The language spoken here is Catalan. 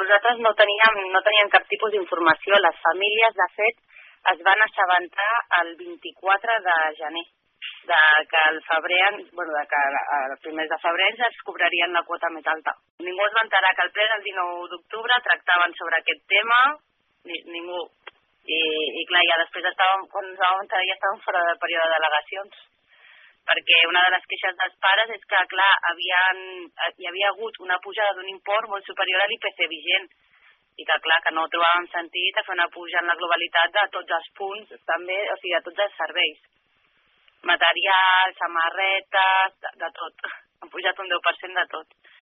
nosaltres no teníem cap tipus d'informació. Les famílies, de fet, es van assabentar el 24 de gener, que al febrer, de que a primers de febrer ens cobrarien la quota més alta. Ningú es va enterar que el ple del 19 d'octubre tractaven sobre aquest tema, ningú. I clar, ja després quan ens vam enterar ja estàvem fora del període de delegacions, perquè una de les queixes dels pares és que, clar, hi havia hagut una pujada d'un import molt superior a l'IPC vigent, i que, clar, que no trobàvem sentit a fer una puja en la globalitat de tots els punts, també, o sigui, de tots els serveis. Material, samarretes, de tot. Han pujat un 10% de tot.